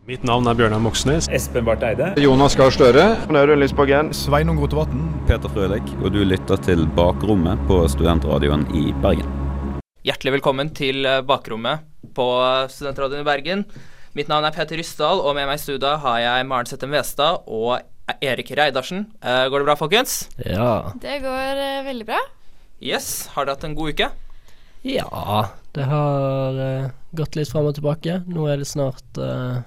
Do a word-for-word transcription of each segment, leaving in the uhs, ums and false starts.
Mitt navn er Bjørnar Moxnes. Espen Barth Eide. Jonas Gahr Støre. Audun Lysbakken. Sveinung Rotevatn. Peter Frølik, og du lytter til Bakrommet på Studentradioen i Bergen. Hjertelig velkommen til Bakrommet på Studentradioen i Bergen. Mitt navn er Peter Rysdal, og med meg i studio har jeg Maren Settem Vestad og Erik Reidarsen. Uh, går det bra, folkens? Ja. Det går uh, veldig bra. Yes, har dere hatt en god uke? Ja, det har uh, gått litt frem og tilbake. Nå er det snart uh,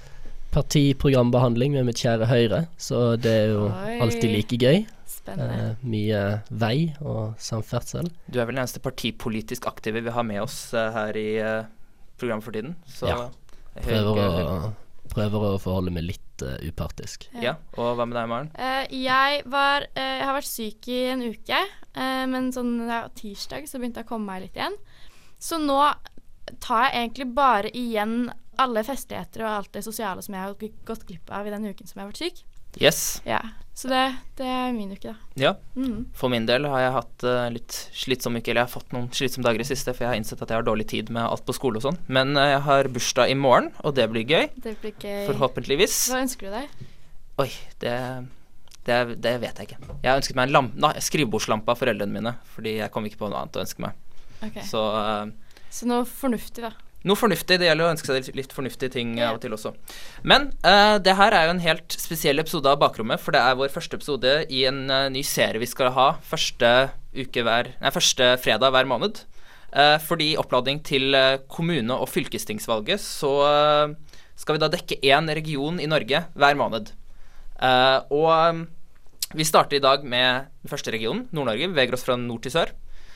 partiprogrambehandling med mitt kjære Høyre, så det er jo Oi. alltid like gøy. Spennende. Uh, mye vei og samferdsel. Du er vel den eneste partipolitisk aktive vi har med oss uh, her i uh, programmet for tiden. Så ja, prøver å, prøver å forholde meg litt uh, upartisk. Ja. ja, og hva med deg, Maren? Uh, jeg, var, uh, jeg har vært syk i en uke, uh, men sånn ja, tirsdag så begynte jeg å komme meg litt igjen. Så nå tar jeg egentlig bare igjen alle festligheter og alt det sosiale som jeg har gått glipp av i den uken som jeg har vært syk. Yes. Ja, så det, det er min uke da. Ja, mm. for min del har jeg hatt uh, litt slitsom uke, eller jeg har fått noen slitsomme dager i siste, for jeg har innsett at jeg har dårlig tid med alt på skole og sånn. Men uh, jeg har bursdag i morgen, og det blir gøy. Det blir gøy. Forhåpentligvis. Hva ønsker du deg? Oi, det, det, det vet jeg ikke. Jeg har ønsket meg en lamp, na, skrivebordslampe av foreldrene mine, fordi jeg kom ikke på noe annet å ønske meg. Okay. Så, uh, Så noe fornuftig da? Noe fornuftig, det gjelder å ønske seg litt fornuftige ting yeah. av og til også. Men uh, det her er jo en helt spesiell episode av Bakrommet, for det er vår første episode i en uh, ny serie vi skal ha første, uke hver, nei, første fredag hver måned. Uh, fordi oppladning til uh, kommune- og fylkestingsvalget, så uh, skal vi da dekke en region i Norge hver måned. Uh, og um, vi starter i dag med den første regionen, Nord-Norge, vi veger oss fra nord til sør.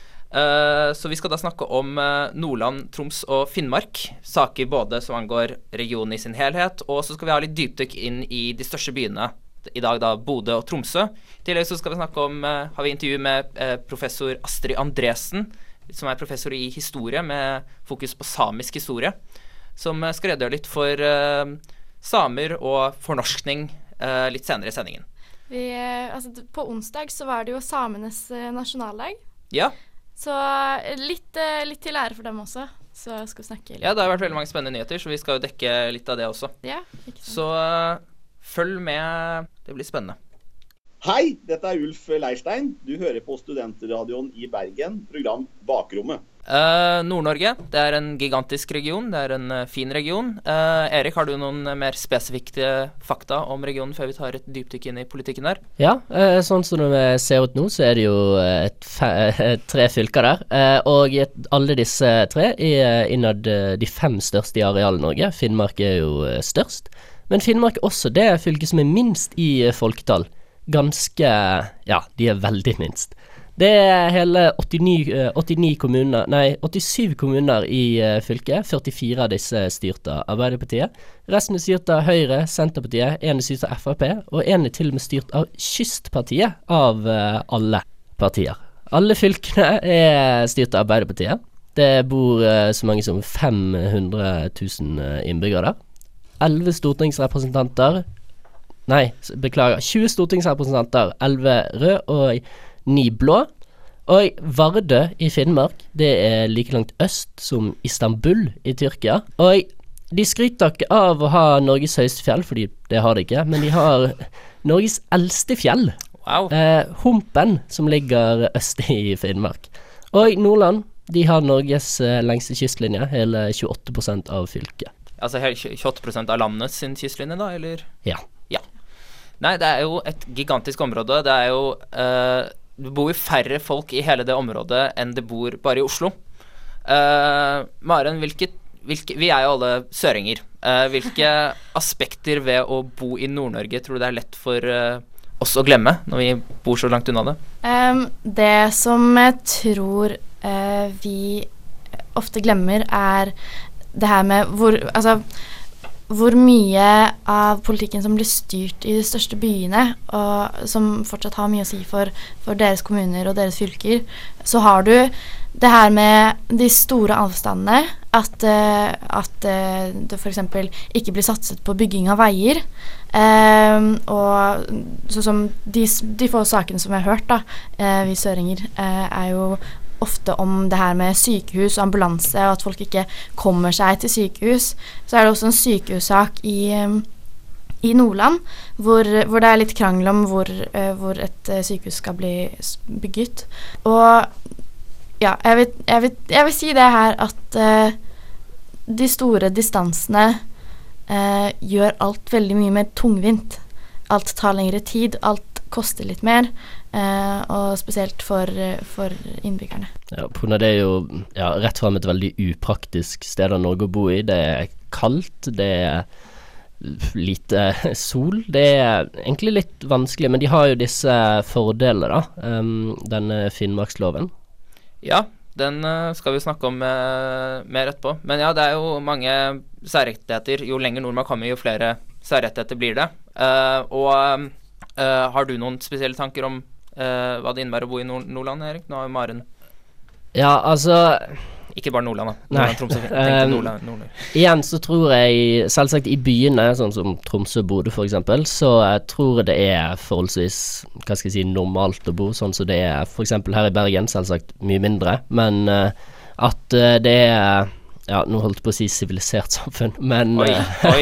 Uh, så vi skal da snakke om uh, Nordland, Troms og Finnmark, saker både som angår regionen i sin helhet, og så skal vi ha litt dypdykk inn i de største byene, i dag da Bodø og Tromsø. I tillegg så skal vi snakke om, uh, har vi intervju med uh, professor Astrid Andresen, som er professor i historie med fokus på samisk historie, som uh, skal redegjøre litt for uh, samer og fornorskning uh, litt senere i sendingen. Vi, uh, altså, på onsdag så var det jo samenes uh, nasjonaldag. Ja. Så litt, litt til ære for dem også, så skal vi snakke litt. Ja, det har vært veldig mange spennende nyheter, så vi skal jo dekke litt av det også. Ja, ikke sant. Så uh, følg med, det blir spennende. Hei, dette er Ulf Leirstein. Du hører på Studentradioen i Bergen, program Bakrommet. Uh, Nord-Norge, det er en gigantisk region, det er en uh, fin region. Uh, Erik, har du noen uh, mer spesifikke fakta om regionen før vi tar et dypdykk inn i politikken der? Ja, uh, sånn som det ser ut nå, så er det jo et fe- tre fylker der. Uh, og et, alle disse tre er innad uh, de fem største i areal Norge. Finnmark er jo uh, størst. Men Finnmark er også det fylket som er minst i uh, folketall. Ganske, ja, de er veldig minst. Det er hele åttionio, åttionio kommuner, nei, åttisyv kommuner i uh, fylket. førtifire av disse styrt av Arbeiderpartiet. Resten er styrt av Høyre, Senterpartiet, en er styrt av F R P, og en er til og med styrt av Kystpartiet av uh, alle partier. Alle fylkene er styrt av Arbeiderpartiet. Det bor uh, så mange som fem hundre tusen uh, innbyggere der. elleve stortingsrepresentanter, nei, beklager, tjue stortingsrepresentanter, elleve rød og ni blå. Og Vardø i Finnmark, det er like langt øst som Istanbul i Tyrkia. Og de skryter ikke av å ha Norges høyeste fjell, fordi det har de ikke, men de har Norges eldste fjell. Wow. Eh, Humpen, som ligger øst i Finnmark. Og Nordland, de har Norges eh, lengste kystlinje, hele tjueåtte prosent av fylket. Altså tjueåtte prosent av landet sin kystlinje da, eller? Ja. Ja. Nei, det er jo et gigantisk område. Det er jo... Uh, det bor jo færre folk i hele det området enn det bor bare i Oslo. Uh, Maren, hvilke, hvilke, vi er jo alle søringer. Uh, hvilke aspekter ved å bo i Nord-Norge tror du det er lett for uh, oss å glemme når vi bor så langt unna det? Um, det som jeg tror uh, vi ofte glemmer er det her med hvor, altså, hvor mye av politikken som blir styrt i de største byene, og som fortsatt har mye å si for, for deres kommuner og deres fylker, så har du det her med de store avstandene, at, uh, at uh, det for eksempel ikke blir satset på bygging av veier, uh, og sånn som de, de få sakene som jeg har hørt da, uh, vi søringer, uh, er jo ofte om det her med sykehus og ambulanse, og at folk ikke kommer seg til sykehus. Så er det også en sykehussak i, i Nordland, hvor, hvor det er litt krangel om hvor, hvor et sykehus skal bli bygget. Og ja, jeg vil, jeg vil, jeg vil si det her at uh, de store distansene uh, gjør alt veldig mye mer tungvint. Alt tar lengre tid, alt koster litt mer, eh, og spesielt for, for innbyggerne. Ja, på grunn av det er jo ja, rett frem et veldig upraktisk sted av Norge å bo i. Det er kaldt, det er lite sol. Det er egentlig litt vanskelig, men de har jo disse fordelene, da. Um, denne Finnmarksloven. Ja, den uh, skal vi snakke om uh, mer etterpå. Men ja, det er jo mange særrettigheter. Jo lenger nord man kommer, jo flere særrettigheter blir det. Uh, og Uh, har du noen spesielle tanker om uh, hva det innebærer å bo i Nord- Nordland, Erik? Nå har jo Maren... Ja, altså... Ikke bare Nordland, da. Nei. Nordland, Tromsø, um, Nordland, Nordland. Igjen så tror jeg, selvsagt i byene, sånn som Tromsø, Bodø for eksempel, så jeg tror det er forholdsvis, hva skal jeg si, normalt å bo, sånn som det er for eksempel her i Bergen, selvsagt mye mindre, men uh, at uh, det er... Ja, nå holdt jeg på å si sivilisert samfunn, men Oi,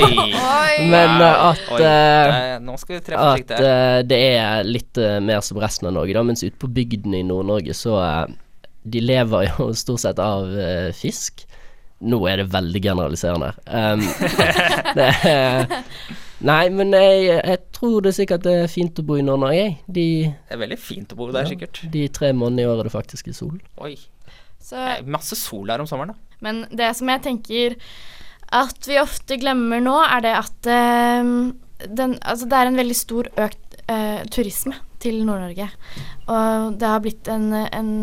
oi Men uh, at oi. Uh, Nå skal vi treffe At uh, det er litt uh, mer som resten av Norge da, mens ute på bygden i Nord-Norge så uh, de lever jo stort sett av uh, fisk. Nå er det veldig generaliserende. Um, det er, nei, men jeg, jeg tror det sikkert det er fint å bo i Nord-Norge. De, det er veldig fint å bo der, ja, sikkert. De tre månedene i året det faktisk er sol. Oi. Så, masse sol der om sommeren, da. Men det som jeg tenker at vi ofte glemmer nå, er det at uh, den, altså det er en veldig stor økt uh, turisme til Nord-Norge. Og det har blitt en, en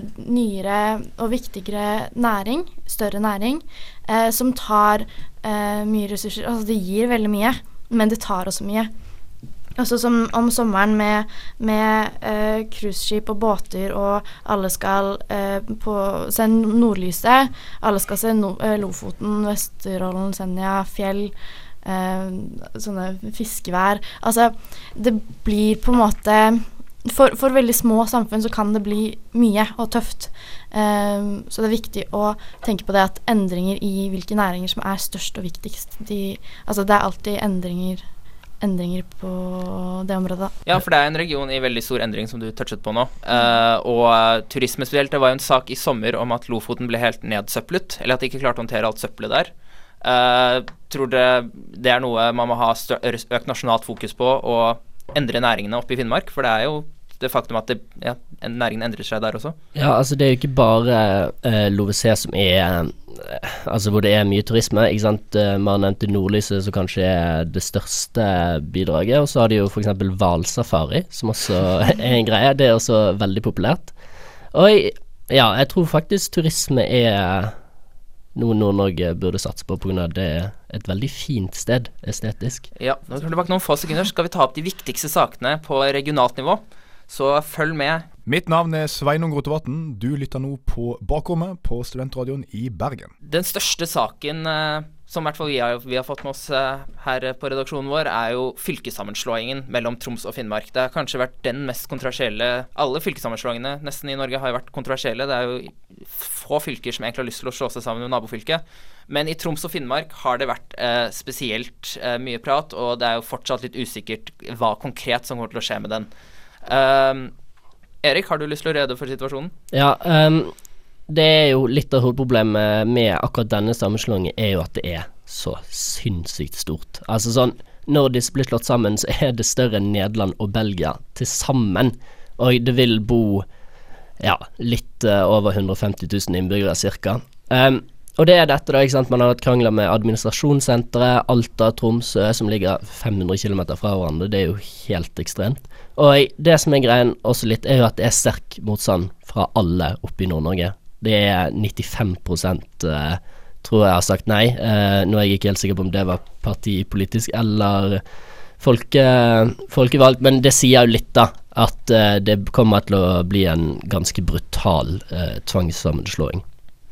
nyere og viktigere næring, større næring, uh, som tar uh, mye ressurser. Altså det gir veldig mye, men det tar også mye. Også som om sommeren med, med uh, cruiseskip og båter, og alle skal uh, på, se nordlyset, alle skal se no, uh, Lofoten, Vesterålen, Senja, fjell, uh, sånne fiskevær. Altså, det blir på en måte, for, for veldig små samfunn så kan det bli mye og tøft. Uh, så det er viktig å tenke på det at endringer i hvilke næringer som er størst og viktigst, de, altså det er alltid endringer endringer på det området. Ja, for det er en region i veldig stor endring som du touchet på nå. Uh, og uh, turisme spesielt, det var jo en sak i sommer om at Lofoten ble helt nedsøpplet, eller at de ikke klarte å håndtere alt søppelet der. Uh, tror dere det er noe man må ha stø- økt nasjonalt fokus på, og endre næringene oppe i Finnmark? For det er jo det faktum at det, ja, næringen endrer seg der også. Ja, altså det er jo ikke bare uh, L O V C som er uh, altså hvor det er mye turisme, ikke sant? Uh, man nevnte Nordlyset som kanskje er det største bidraget, og så har de jo for eksempel hvalsafari, som også er en greie. Det er også veldig populært. Og ja, jeg tror faktisk turisme er noe Nord-Norge burde satse på, på grunn av det er et veldig fint sted, estetisk. Ja, nå tror jeg bak noen få sekunder skal vi ta opp de viktigste sakene på regionalt nivå. Så følg med. Mitt navn er Sveinung Rotevatn. Du lytter nå på Bakrommet på Studentradioen i Bergen. Den største saken eh, som i hvert fall vi har, vi har fått med oss eh, her på redaksjonen vår, er jo fylkessammenslåingen mellom Troms og Finnmark. Det har kanskje vært den mest kontroversielle. Alle fylkessammenslåingene nesten i Norge har jo vært kontroversielle. Det er jo få fylker som egentlig har lyst til å slå seg sammen med nabofylket. Men i Troms og Finnmark har det vært eh, spesielt eh, mye prat, og det er jo fortsatt litt usikkert hva konkret som kommer til å skje med den. Um, Erik, har du lyst til å rede for situasjonen? Ja, um, det er jo litt av hovedproblemet med akkurat denne sammenslåingen er jo at det er så sinnssykt stort. Altså sånn, når disse blir slått sammen, så er det større enn Nederland og Belgia til sammen, og det vil bo ja, litt uh, over hundre og femti tusen innbyggere cirka. Um, og det er dette da, ikke sant, man har hatt krangler med administrasjonssenteret, Alta, Tromsø, som ligger fem hundre kilometer fra hverandre. Det er jo helt ekstremt. Og det som er greien også litt, er jo at det er sterk motstand fra alle oppe i Nord-Norge. Det er nittifem prosent eh, tror jeg har sagt nei. Eh, nå er jeg ikke helt sikker på om det var partipolitisk eller folke, folkevalgt, men det sier jo litt da, at eh, det kommer til å bli en ganske brutal eh, tvangssammenslåing.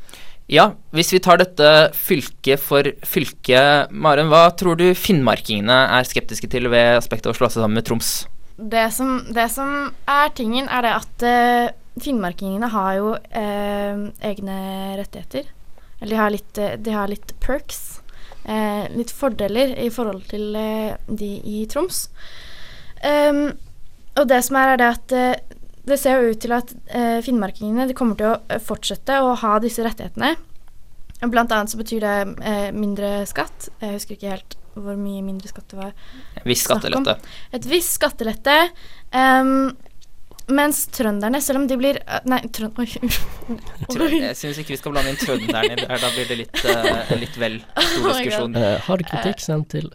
Ja, hvis vi tar dette fylke for fylke, Maren, hva tror du finnmarkingene er skeptiske til ved aspektet å slå seg sammen med Troms? Det som, det som er tingen, er det at uh, finnmarkingene har jo eh, egne rettigheter. Eller de har litt, de har litt perks, eh, litt fordeler i forhold til eh, de i Troms. Um, og det som er, er det at eh, det ser jo ut til at eh, finnmarkingene de kommer til å fortsette å ha disse rettighetene. Blant annet så betyr det eh, mindre skatt. Jeg husker ikke helt hvor mye mindre skatt det var. En viss skattelette. Et viss skattelette. Um, mens trønderne, selv om de blir uh, Nei, trønd... Oi. Jeg synes ikke vi skal blande inn trønderne i det her. Da blir det litt, uh, litt vel stor Oh diskusjon. Uh, har du kritikk, send til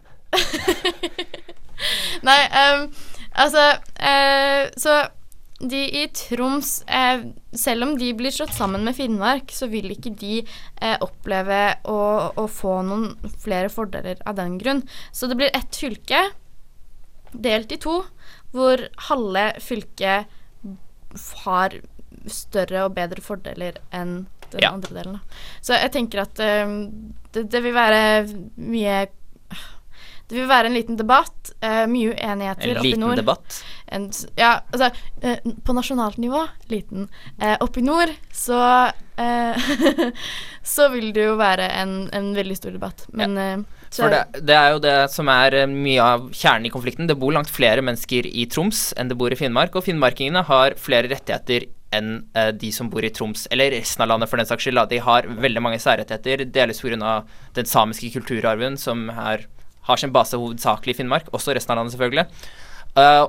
Nei, um, altså uh, Så de i Troms, eh, selv om de blir slått sammen med Finnmark, så vil ikke de eh, oppleve å, å få noen flere fordeler av den grunn. Så det blir ett fylke, delt i to, hvor halve fylket har større og bedre fordeler enn den Ja. andre delen. Så jeg tenker at eh, det, det vil være mye Det vil være en liten debatt, uh, mye uenigheter En oppe i liten nord. debatt. En, ja, altså, uh, på nasjonalt nivå, liten. Uh, oppe i nord, så, uh, så vil det jo være en, en veldig stor debatt. Men, uh, så For det, det er jo det som er uh, mye av kjernen i konflikten. Det bor langt flere mennesker i Troms enn det bor i Finnmark, og finnmarkingene har flere rettigheter enn uh, de som bor i Troms, eller resten av landet for den saks skyld. De har veldig mange særrettigheter, delvis på grunn av den samiske kulturarven som er har sin base hovedsakelig i Finnmark, også resten av landet selvfølgelig. Uh,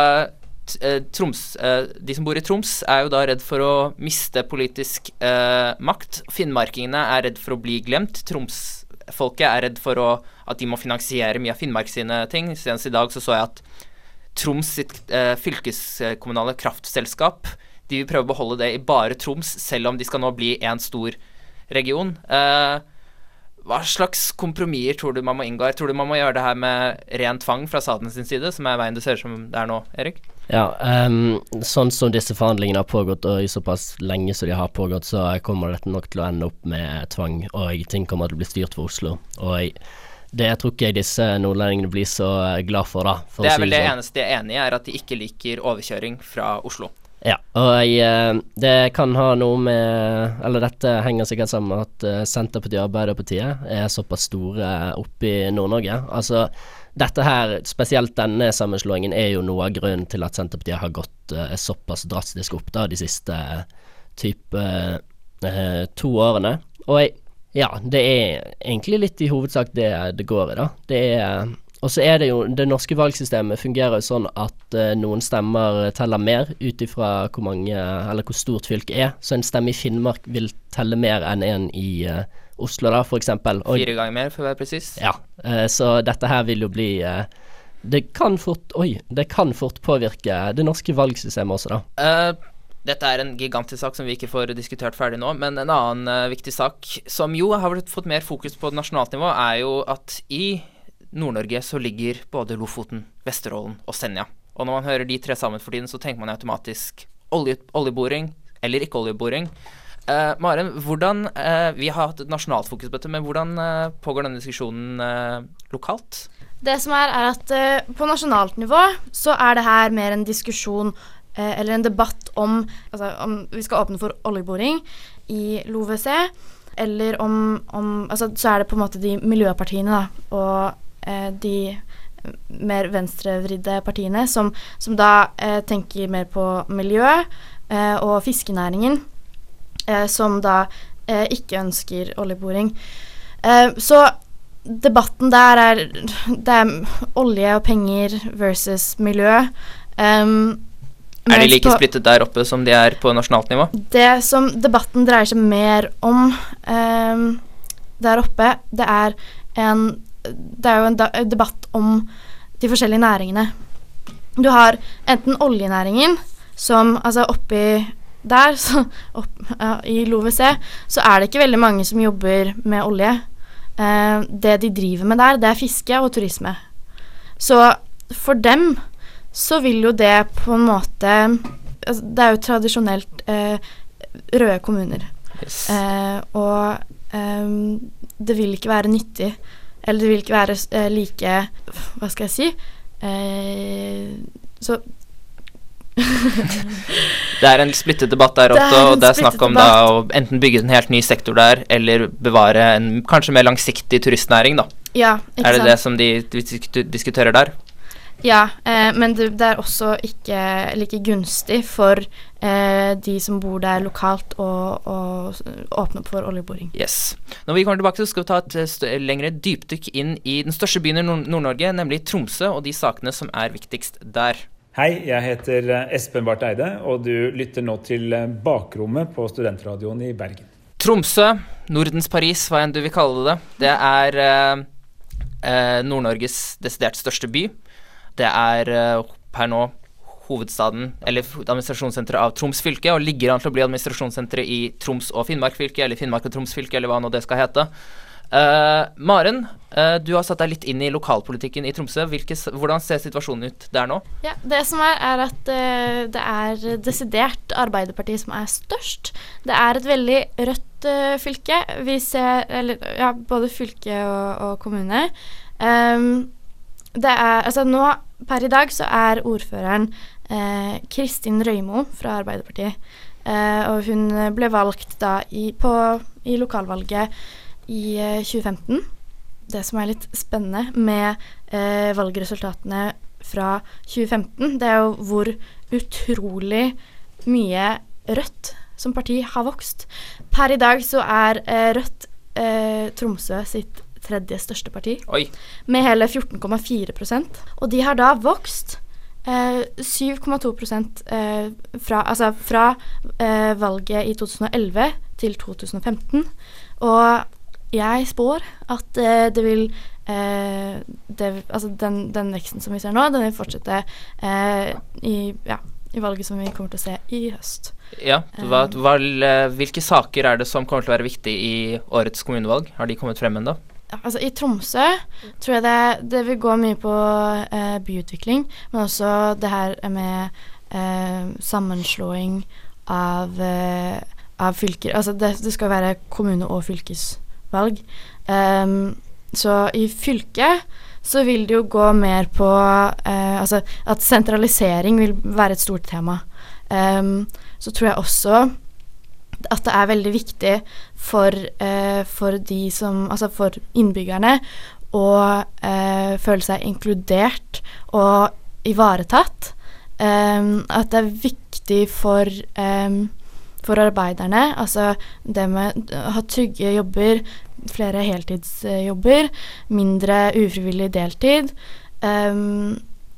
og uh, Troms, uh, de som bor i Troms er jo da redd for å miste politisk uh, makt. Finnmarkingene er redd for å bli glemt. Tromsfolket er redd for å, at de må finansiere mye av Finnmark sine ting. Senest i dag så så jeg at Troms sitt uh, fylkeskommunale kraftselskap, de vil prøve å beholde det i bare Troms, selv om de skal nå bli en stor region. Uh, Hva slags kompromisser tror du man må inngå? Tror du man må gjøre det her med ren tvang fra staten sin side, som er veien det ser som det er nå, Erik? Ja, um, sånn som disse forhandlingene har pågått, og i såpass lenge som de har pågått, så kommer dette nok til å ende opp med tvang, og ting kommer til å bli styrt for Oslo. Og det jeg tror ikke disse nordlendingene blir så glad for, da. For det å er si vel det sånn. eneste jeg er enig i, er at de ikke liker overkjøring fra Oslo. Ja, og jeg, det kan ha noe med, eller dette henger sikkert sammen med at uh, Senterpartiet og Arbeiderpartiet er såpass store oppe i Nord-Norge. Altså, dette her, spesielt denne sammenslåingen, er jo noe av grunnen til at Senterpartiet har gått uh, såpass drastisk opp da de siste uh, type uh, to årene. Og jeg, ja, det er egentlig litt i hovedsak det det går i da. Det er... Og så er det jo, det norske valgsystemet fungerer jo sånn at uh, noen stemmer teller mer ut ifra hvor mange, eller hvor stort fylket er. Så en stemme i Finnmark vil telle mer enn en i uh, Oslo da, for eksempel. Og, Fire ganger mer, for å være presis. ja, uh, så dette her vil jo bli, uh, det kan fort, oi, det kan fort påvirke det norske valgsystemet også da. Uh, dette er en gigantisk sak som vi ikke får diskutert ferdig nå, men en annen uh, viktig sak som jo har fått mer fokus på nasjonalt nivå, er jo at i Nord-Norge så ligger både Lofoten, Vesterålen og Senja. Og når man hører de tre sammen for tiden, så tenker man automatisk olje, oljeboring, eller ikke oljeboring. Uh, Maren, hvordan, uh, vi har hatt et nasjonalt fokus på dette, men hvordan uh, pågår denne diskusjonen uh, lokalt? Det som er, er at uh, på nasjonalt nivå så er det her mer en diskusjon uh, eller en debatt om, altså, om vi skal åpne for oljeboring i L O V C, eller om, om altså, så er det på en måte de miljøpartiene da, og de mer venstrevridde partiene som, som da eh, tenker mer på miljø eh, og fiskenæringen eh, som da eh, ikke ønsker oljeboring. Eh, så debatten der er, det er olje og penger versus miljø. Um, er de like på, splittet der oppe som de er på nasjonalt nivå? Det som debatten dreier seg mer om um, der oppe, det er en det er jo en da- debatt om de forskjellige næringene. Du har enten oljenæringen, som altså oppi der, så opp, ja, i L O V C, så er det ikke veldig mange som jobber med olje. Eh, det de driver med der, det er fiske og turisme. Så for dem så vil jo det på en måte, altså, det er jo tradisjonelt eh, røde kommuner. Yes. Eh, og eh, det vil ikke være nyttig, eller det vil ikke være eh, like, hva skal jeg si, eh, så Det er en splittet debatt der Det er også, en og det er snakk splittet om da å enten bygge en helt ny sektor der, eller bevare en kanskje mer langsiktig turistnæring, da. Ja, ikke Er det sant? det som de dis- diskuterer der? Ja, eh, men det, det er også ikke like gunstig for eh, de som bor der lokalt og, og åpne opp for oljeboring. Yes. Når vi kommer tilbake, så skal vi ta et eh, stø- lengre dypdykk inn i den største byen i Nord- Nord-Norge, nemlig Tromsø, og de sakene som er viktigst der. Hei, jeg heter Espen Barth Eide, og du lytter nå til Bakrommet på Studentradioen i Bergen. Tromsø, Nordens Paris, hva enn du vil kalle det. Det er eh, eh, Nord-Norges desidert største by. Det er eh, per nå hovedstaden, eller administrasjonssenteret av Troms fylke, og ligger an til å bli administrasjonssenteret i Troms og Finnmark fylke, eller Finnmark og Troms fylke, eller hva nå det skal hete. Uh, Maren, uh, du har satt deg litt inn i lokalpolitikken i Tromsø. Hvilke, hvordan ser situasjonen ut der nå? Ja, det som er, er at uh, det er desidert Arbeiderpartiet som er størst. Det er et veldig rødt uh, fylke. Vi ser, eller, ja, både fylke og, og kommune. Um, det er, altså nå, per i dag så er ordføreren uh, Kristin Røymo fra Arbeiderpartiet. Uh, og hun ble valgt da i, på, i lokalvalget i uh, tjue femten. Det som er litt spennende med uh, valgresultatene fra tjue femten, det er jo hvor utrolig mye Rødt som parti har vokst. Per i dag så er uh, Rødt uh, Tromsø sitt tredje største parti, Oi. med hele fjorten komma fire prosent. Og de har da vokst uh, syv komma to prosent uh, fra, altså fra uh, valget i to tusen og elleve til to tusen og femten. Og jeg spår at uh, det vil uh, det, altså den, den veksten som vi ser nå, den vil fortsette uh, i, ja, i valget som vi kommer til å se i høst. Ja, hva, hva, hvilke saker er det som kommer til å være viktig i årets kommunevalg? Har de kommet frem ennå? Altså i Tromsø tror jeg det, det vil gå mye på uh, byutvikling, men også det her med uh, sammenslåing av, uh, av fylker. Altså det, det skal være kommune- og fylkesvalg. Um, så i fylket så vil det jo gå mer på uh, altså at sentralisering vil være et stort tema. Um, så tror jeg også at det er veldig viktig for, uh, for de som, altså for innbyggerne å uh, føle seg inkludert og ivaretatt. Um, at det er viktig for um, for arbeiderne, altså det med å ha trygge jobber, flere heltidsjobber, mindre ufrivillig deltid, um,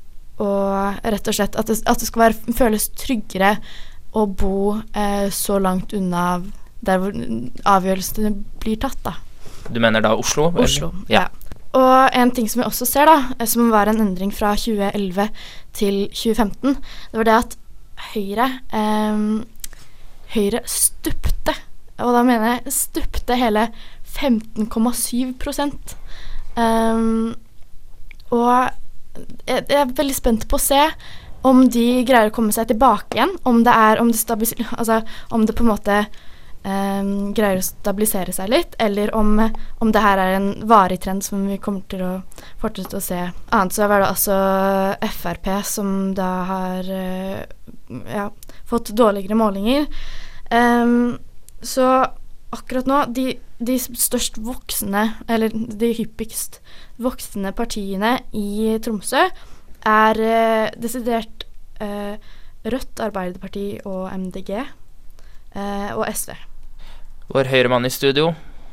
og rett og slett at det, at det skal være, føles tryggere å bo eh, så langt unna der hvor avgjørelsene blir tatt, da. Du mener da Oslo? eller? Oslo, Ja. ja. Og en ting som vi også ser, da, som var en endring fra tjue elleve til tjue femten, det var det at Høyre um, Høyre stupte, og da mener jeg stupte hele femten komma syv prosent. Um, og jeg, jeg er veldig spent på å se om de greier å komme seg tilbake igjen, om det er, om det, stabilis- altså, om det på en måte um, greier å stabilisere seg litt, eller om, om det her er en varig trend som vi kommer til å fortsette å se. Annet så var det altså F R P som da har uh, ja, fått dårligere målinger. Um, så akkurat nå, de, de størst voksende, eller de hyppigst voksende partiene i Tromsø er uh, desidert uh, Rødt, Arbeiderparti og M D G uh, og S V. Vår høyremann i studio,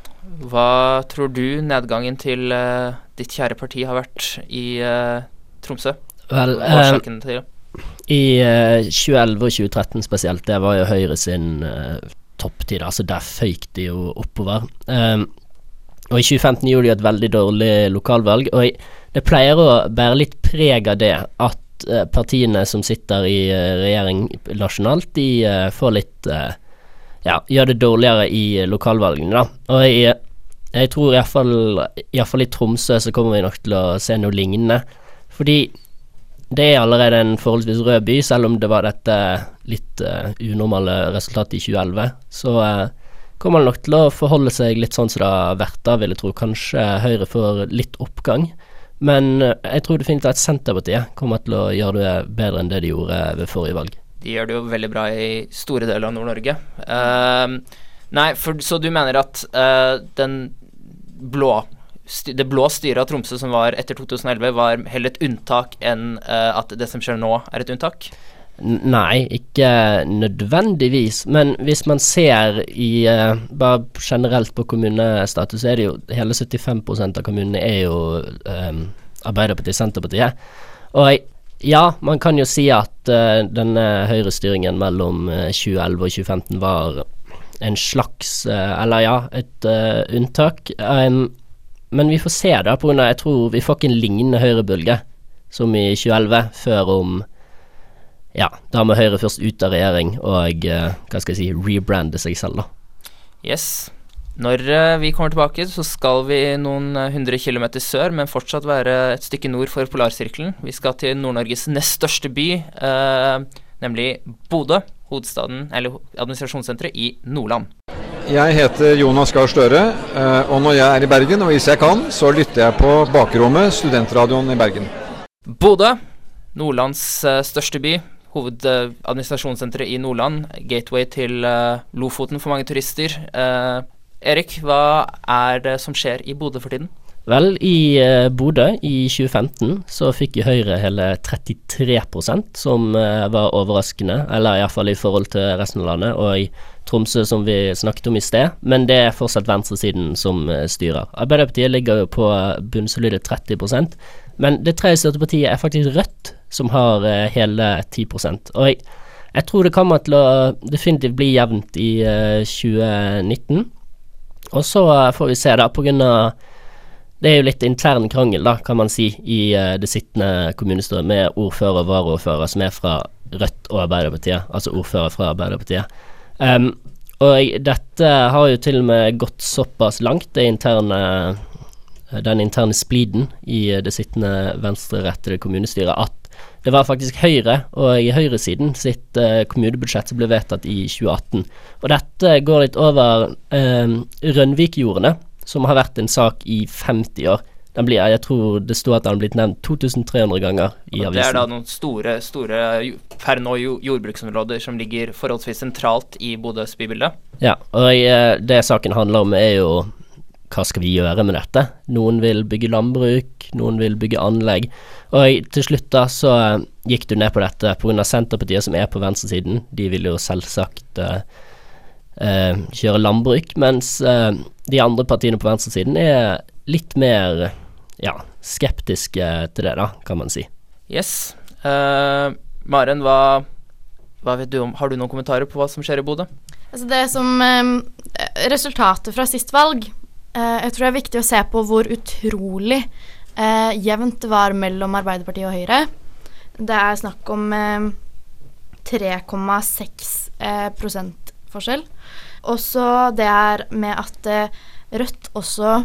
hva tror du nedgangen til uh, ditt kjære parti har vært i uh, Tromsø? Vel, Årsaken til det? I uh, tjue elleve og tjue tretten spesielt, det var jo Høyre sin uh, topptid, altså der føyk de jo oppover. Um, og i tjue femten gjorde de et veldig dårlig lokalvalg, og i, det pleier å bære litt preg av det at uh, partiene som sitter i uh, regjering nasjonalt, de uh, får litt, uh, ja, gjør det dårligere i uh, lokalvalgene da. Og jeg, jeg tror i hvert fall, i hvert fall i Tromsø så kommer vi nok til å se noe lignende, fordi det er allerede en forholdsvis rød by, selv om det var dette litt uh, unormale resultatet i tjue elleve. Så uh, kommer man nok til å forholde seg litt sånn som det har vært da, vil jeg tro. Kanskje Høyre får litt oppgang, men jeg tror definitivt at Senterpartiet kommer til å gjøre det bedre enn det de gjorde ved forrige valg. De gjør det jo veldig bra i store deler av Nord-Norge. Uh, nei, for, så du mener at uh, den blå, st- det blå styret av Tromsø som var etter to tusen elleve var heller et unntak enn uh, at det som skjer nå er et unntak? Nei, ikke nødvendigvis, men hvis man ser i, uh, bare generelt på kommunestatus, så er det jo hele syttifem prosent av kommunene er jo um, Arbeiderpartiet, Senterpartiet, og ja, man kan jo si at uh, denne høyrestyringen mellom uh, tjue elleve og tjue femten var en slags, uh, eller ja, et uh, unntak, um, men vi får se da, på grunn av, jeg tror vi får ikke en lignende høyrebølge som i tjue elleve, før om ja, da må Høyre først ut av regjering og, uh, hva skal jeg si, rebrande seg selv da. Yes. Når uh, vi kommer tilbake, så skal vi noen uh, hundre kilometer sør, men fortsatt være et stykke nord for Polarsirkelen. Vi skal til Nord-Norges nest største by, uh, nemlig Bodø, hovedstaden, eller administrasjonssenteret i Nordland. Jeg heter Jonas Gahr Støre, uh, og når jeg er i Bergen, og hvis jeg kan, så lytter jeg på Bakrommet, studentradioen i Bergen. Bodø, Nordlands uh, største by, hovedadministrasjonssenteret i Nordland, gateway til uh, Lofoten for mange turister. Uh, Erik, hva er det som skjer i Bodø for tiden? Vel, i uh, Bodø i tjue femten så fikk jo Høyre hele trettitre prosent, som uh, var overraskende, eller i hvert fall i forhold til resten av landet, og i Tromsø som vi snakket om i sted, men det er fortsatt venstresiden som uh, styrer. Arbeiderpartiet ligger jo på bunnsolide tretti prosent, men det tredje største partiet er faktisk Rødt, som har uh, hele ti prosent. Og jeg, jeg tror det kommer til å definitivt bli jevnt i uh, tjue nitten. Og så uh, får vi se da, på grunn av det er jo litt intern krangel da, kan man si, i uh, det sittende kommunestyret med ordfører og varaordfører som er fra Rødt og Arbeiderpartiet, altså ordfører fra Arbeiderpartiet. Um, og dette har jo til og med gått såpass langt, det interne den interne spliden i det sittende venstrerettede kommunestyret, at det var faktisk Høyre og i Høyresiden sitt uh, kommunebudsjett som ble vedtatt i tjue atten. Og dette går litt over uh, Rønvikjordene, som har vært en sak i femti år. Den blir, jeg tror det står at den har blitt nevnt to tusen tre hundre ganger i avisen. Det er da noen store, store per nå jordbruksområder som ligger forholdsvis sentralt i Bodøs bybilde. Ja, og uh, det saken handler om er jo hva skal vi gjøre med dette? Noen vil bygge landbruk, noen vil bygge anlegg, og til slutt da så gikk du ned på dette på grunn av Senterpartiet som er på venstresiden. De vil jo selvsagt uh, uh, kjøre landbruk, mens uh, de andre partiene på venstresiden er litt mer ja, skeptiske til det da, kan man si. Yes. Uh, Maren, hva, hva vet du om? Har du noen kommentarer på hva som skjer i Bodø? Altså det som um, resultatet fra sist valg, Uh, jeg tror det er viktig å se på hvor utrolig uh, jevnt det var mellom Arbeiderpartiet og Høyre. Det er snakk om uh, tre komma seks uh, prosent forskjell. Og så det er med at uh, Rødt også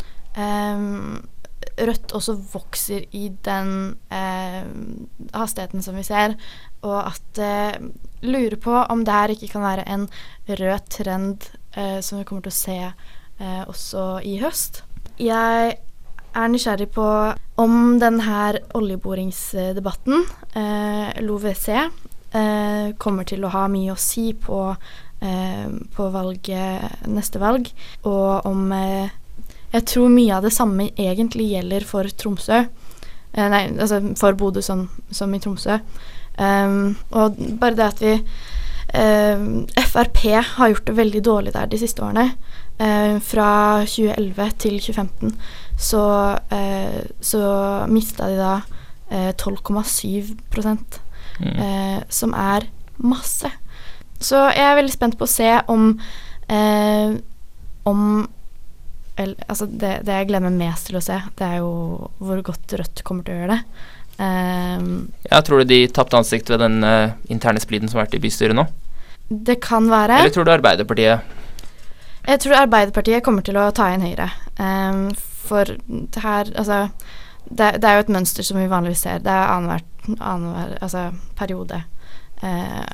um, Rødt også vokser i den uh, hastigheten som vi ser, og at uh, lurer på om det her ikke kan være en rød trend uh, som vi kommer til å se Eh, også i høst. Jeg er nysgjerrig på om den her oljeboringsdebatten, eh, L O V C, eh, kommer til å ha mye å si på, eh, på valget, neste valg, og om eh, jeg tror mye av det samme egentlig gjelder for Tromsø, eh, nei, altså for Bodø som, som i Tromsø. Um, og bare det at vi eh, F R P har gjort det veldig dårlig der de siste årene. Uh, fra tjue elleve til tjue femten så, uh, så mistet de da uh, tolv komma syv prosent, mm. uh, som er masse. Så jeg er veldig spent på å se om uh, om el, altså det, det jeg glemmer mest til å se, det er jo hvor godt Rødt kommer til å gjøre det. Uh, jeg tror du de tappte ansikt ved den uh, interne spliden som har vært i bystyret nå? Det kan være. Eller tror du Arbeiderpartiet? Jeg tror Arbeiderpartiet kommer til å ta inn Høyre. Um, for det her, altså, det, det er jo et mønster som vi vanligvis ser. Det er annenhver, annenhver altså, periode. Uh,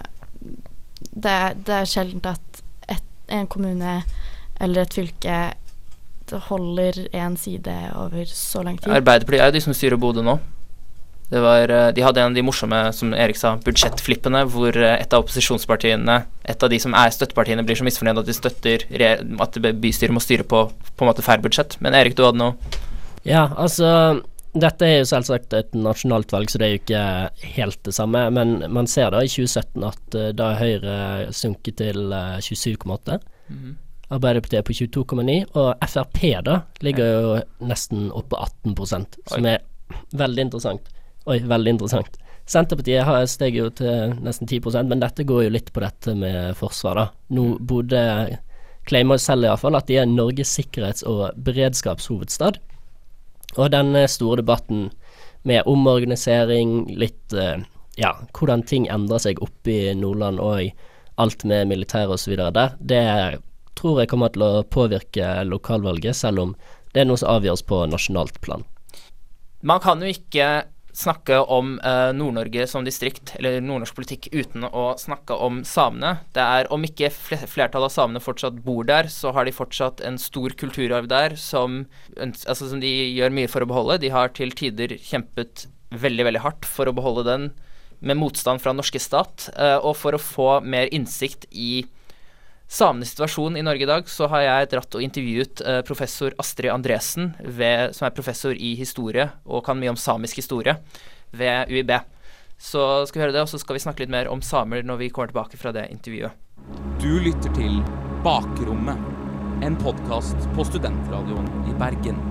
det, det er sjeldent at et, en kommune eller et fylke holder en side over så lang tid. Arbeiderpartiet er jo de som styrer Bodø nå. Det var, de hadde en av de morsomme, som Erik sa, budsjettflippene, hvor et av opposisjonspartiene, et av de som er støttepartiene, blir så misfornøyd at de støtter at bystyret må styre på på en måte færre budsjett. Men Erik, du hadde noe? Ja, altså, dette er jo selvsagt et nasjonalt valg, så det er jo ikke helt det samme. Men man ser da i tjue sytten at uh, da Høyre sunket til uh, tjuesju komma åtte, mm-hmm. Arbeiderpartiet på tjueto komma ni, og F R P da ligger jo nesten oppe på atten prosent, som er veldig interessant. Oi, veldig interessant. Senterpartiet har steg jo til nesten ti prosent, men dette går jo litt på dette med forsvar da. Nå både claimer selv i hvert fall at de er Norges sikkerhets- og beredskapshovedstad. Og den store debatten med omorganisering, litt, ja, hvordan ting endrer seg oppe i Nordland og alt med militær og så videre der, det tror jeg kommer til å påvirke lokalvalget, selv om det er noe som avgjøres på nasjonalt plan. Man kan jo ikke snakke om uh, Nord-Norge som distrikt, eller nordnorsk politikk, uten å snakke om samene. Det er, om ikke flertallet av samene fortsatt bor der, så har de fortsatt en stor kulturarv der, som, altså, som de gjør mye for å beholde. De har til tider kjempet veldig, veldig hardt for å beholde den, med motstand fra den norske stat, uh, og for å få mer innsikt i samenes situasjon i Norge i dag, så har jeg dratt og intervjuet uh, professor Astrid Andresen, ved, som er professor i historie, og kan mye om samisk historie, ved U I B. Så skal vi høre det, og så skal vi snakke litt mer om samer når vi kommer tilbake fra det intervjuet. Du lytter til Bakrommet, en podcast på Studentradioen i Bergen.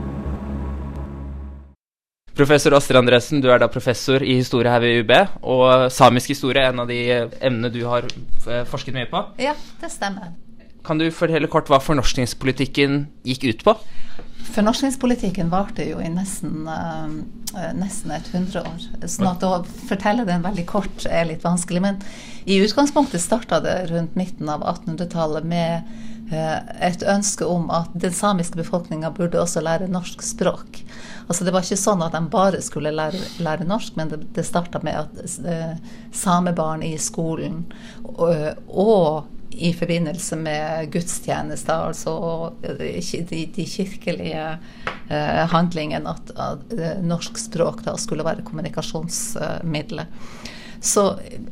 Professor Astrid Andresen, du er da professor i historie her ved U B, og samisk historie er en av de emnene du har forsket mye på. Ja, det stemmer. Kan du fortelle kort hva fornorskningspolitikken gikk ut på? Fornorskningspolitikken varte jo i nesten, uh, nesten et hundre år. Sånn at å fortelle den veldig kort er litt vanskelig, men i utgangspunktet startet det rundt midten av attenhundretallet med uh, et ønske om at den samiske befolkningen burde også lære norsk språk. Altså det var ikke sånn at de bare skulle lære, lære norsk, men det, det startet med at uh, samebarn i skolen og, og i forbindelse med gudstjenester, altså de, de kirkelige uh, handlingene, at, at uh, norsk språk da skulle være kommunikasjonsmiddelet. Så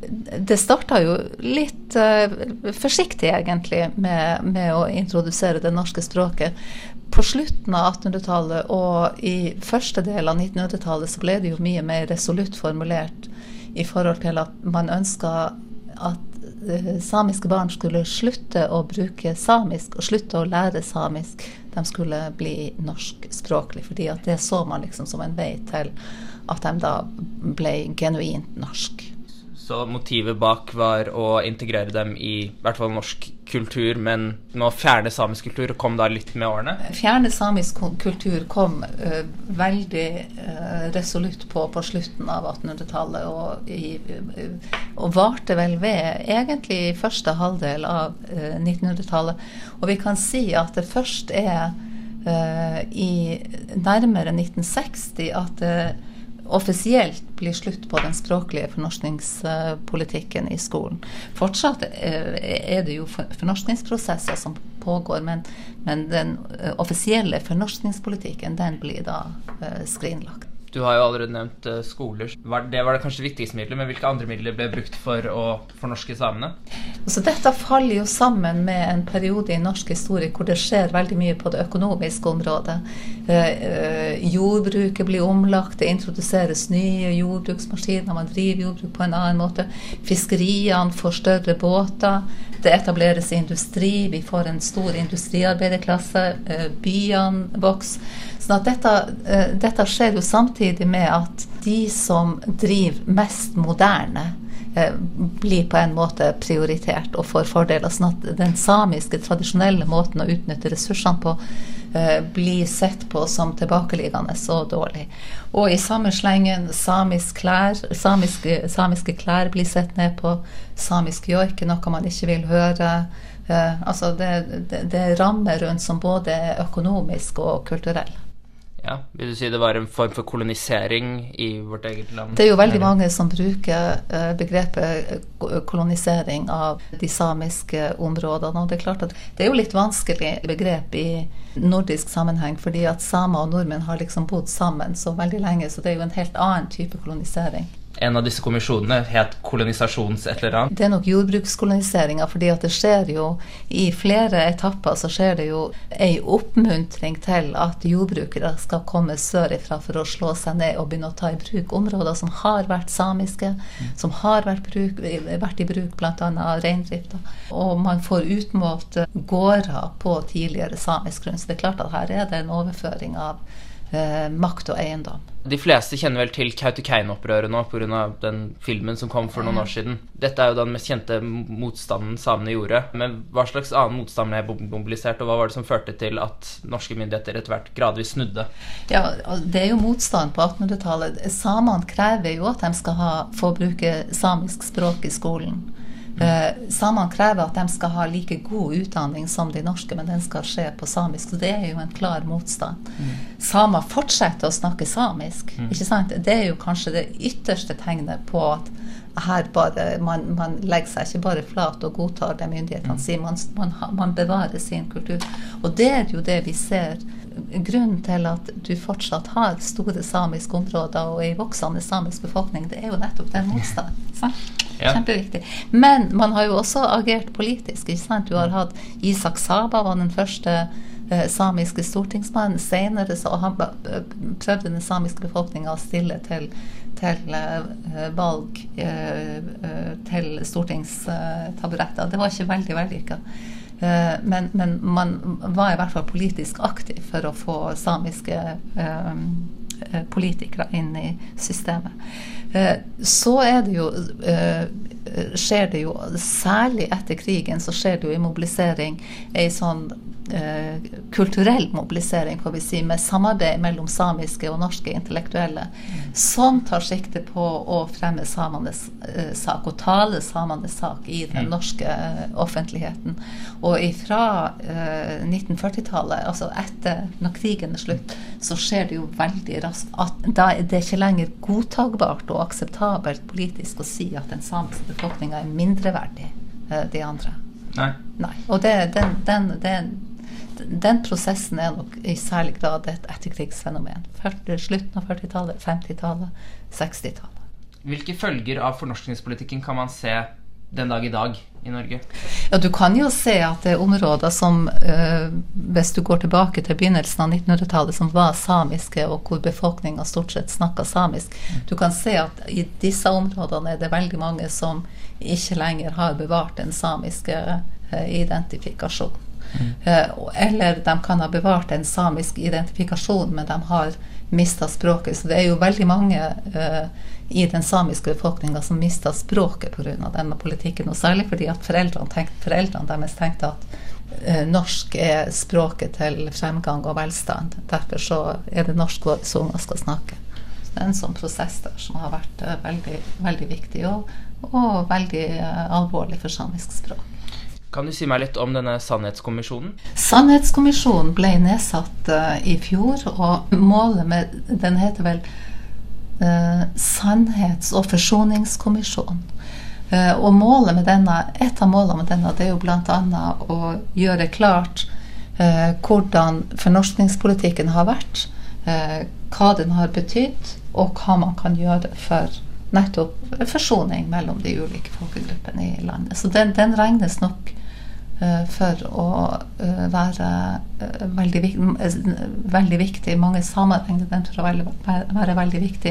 det startet jo litt uh, forsiktig egentlig med, med å introdusere det norske språket. På slutten av attenhundretallet og i første del av nittenhundretallet så ble det jo mye mer resolutt formulert i forhold til at man ønsket at uh, samiske barn skulle slutte å bruke samisk og slutte å lære samisk. De skulle bli norskspråklig, fordi at det så man liksom som en vei til at de da ble genuint norsk. Så motivet bak var å integrere dem i, i hvert fall norsk kultur, men med å fjerne samisk kultur kom da litt med årene? Fjerne samisk kultur kom uh, veldig uh, resolutt på på slutten av attenhundretallet, og, i, uh, og varte vel ved egentlig første halvdel av uh, nittenhundretallet. Og vi kan si at det først er uh, i nærmere nitten seksti at det uh, offisielt blir slutt på den språklige fornorskningspolitikken i skolen. Fortsatt er det jo fornorskningsprosesser som pågår, men, men den offisielle fornorskningspolitikken, den blir da skrinlagt. Du har jo allerede nevnt uh, skoler. Det var det kanskje viktigste middelet, men hvilke andre midler ble brukt for å fornorske samene? Så dette faller jo sammen med en periode i norsk historie hvor det skjer veldig mye på det økonomiske området. Eh, eh, jordbruket blir omlagt, det introduseres nye jordbruksmaskiner, man driver jordbruk på en annen måte. Fiskeriene får større båter, det etableres industri, vi får en stor industriarbeiderklasse, eh, byene vokser. Sånn at dette, uh, dette skjer jo samtidig med at de som driver mest moderne uh, blir på en måte prioritert og får fordeler, sånn at den samiske tradisjonelle måten å utnytte ressursene på uh, blir sett på som tilbakeliggende så dårlig. Og i samme slengen samisk klær, samiske, samiske klær blir sett ned på, samisk joik, noe man ikke vil høre. Uh, altså det, det, det rammer rundt som både økonomisk og kulturell. Ja, vil du si det var en form for kolonisering i vårt eget land? Det er jo veldig mange som bruker uh, begrepet kolonisering av de samiske områdene, og det er klart at det er jo litt vanskelig begrep i nordisk sammenheng, fordi at samer og nordmenn har liksom bodd sammen så veldig lenge, så det er jo en helt annen type kolonisering. En av disse kommisjonene het kolonisasjons et eller annet. Det er nok jordbrukskoloniseringa, fordi at det skjer jo i flere etapper, så skjer det jo en oppmuntring til at jordbrukere skal komme sørifra for å slå seg ned og begynne å ta i bruk områder som har vært samiske, mm. som har vært, bruk, vært i bruk blant annet av reindrifta. Og man får utmålt gårder på tidligere samisk grunn, så det er klart at her er det en overføring av eh, makt og eiendom. De fleste kjenner vel til Kautokeino-opprøret nå på grunn av den filmen som kom for noen år siden. Dette er jo den mest kjente motstanden samene gjorde. Men hva slags annen motstand ble mobilisert, og hva var det som førte til at norske myndigheter etter hvert gradvis snudde? Ja, det er jo motstand på attenhundretallet. Samene krever jo at de skal ha, få bruke samisk språk i skolen. Eh, Samene krever at de skal ha like god utdanning som de norske, men den skal skje på samisk, så det er jo en klar motstand. Mm. Samer fortsetter å snakke samisk, mm. ikke sant? Det er jo kanskje det ytterste tegnet på at her bare, man, man legger seg ikke bare flat og godtar det myndighetene mm. sier, man, man, man bevarer sin kultur. Og det er jo det vi ser. Grunnen til at du fortsatt har store samiske områder og en voksende samisk befolkning, det er jo nettopp den motstanden. Sant? Ja. Kjempeviktig. Men man har jo også agert politisk, ikke sant? Du har hatt Isak Saba var den første eh, samiske stortingsmannen. Senere så han prøvde den samiske befolkningen å stille til, til eh, valg eh, til stortingstaburetter. Det var ikke veldig vellykket. Uh, men, men man var i hvert fall politisk aktiv for å få samiske uh, politikere inn i systemet. Uh, så er det jo uh, skjer det jo særlig etter krigen så skjer det jo i mobilisering en sånn uh, kulturell mobilisering, får vi si, med samarbeid mellom samiske og norske intellektuelle mm. som tar sikte på å fremme samenes uh, sak og tale samenes sak i den mm. norske uh, offentligheten. Og ifra uh, nitten førti-tallet, altså etter når krigen er slutt, så skjer det jo veldig raskt at da er det ikke lenger godtagbart og akseptabelt politisk å si at den samiske befolkningen er mindreverdig uh, de andre. Nei. Nei. Og det, den, den, den, den prosessen er nok i særlig grad et etterkrigsfenomen. Slutten av førti-tallet, femti-tallet, seksti-tallet. Hvilke følger av fornorskningspolitikken kan man se den dag i dag i Norge? Ja, du kan jo se at det er områder som, øh, hvis du går tilbake til begynnelsen av nittenhundretallet, som var samiske, og hvor befolkningen stort sett snakket samisk. Du kan se at i disse områdene er det veldig mange som ikke lenger har bevart den samiske øh, identifikasjonen. Mm. Uh, eller de kan ha bevart en samisk identifikasjon, men de har mistet språket. Så det er jo veldig mange uh, i den samiske befolkningen som mistet språket på grunn av denne politikken, og særlig fordi at foreldrene, tenkt, foreldrene deres tenkte at uh, norsk er språket til fremgang og velstand. Derfor så er det norsk våre unger skal snakke. Så det er en sånn prosess der som har vært uh, veldig, veldig viktig og, og veldig uh, alvorlig for samisk språk. Kan du si meg litt om denne Sannhetskommisjonen? Sannhetskommisjonen ble nedsatt uh, i fjor, og målet med den heter vel uh, Sannhets- og forsoningskommisjon. Uh, og målet med denne, et av målene med denne, det er jo blant annet å gjøre klart uh, hvordan fornorskningspolitikken har vært, uh, hva den har betydd, og hva man kan gjøre for nettopp forsoning mellom de ulike folkegruppene i landet. Så den, den regnes nok uh, for å uh, være uh, veldig, veldig viktig. Mange sammenhenger den tror jeg være, være veldig viktig.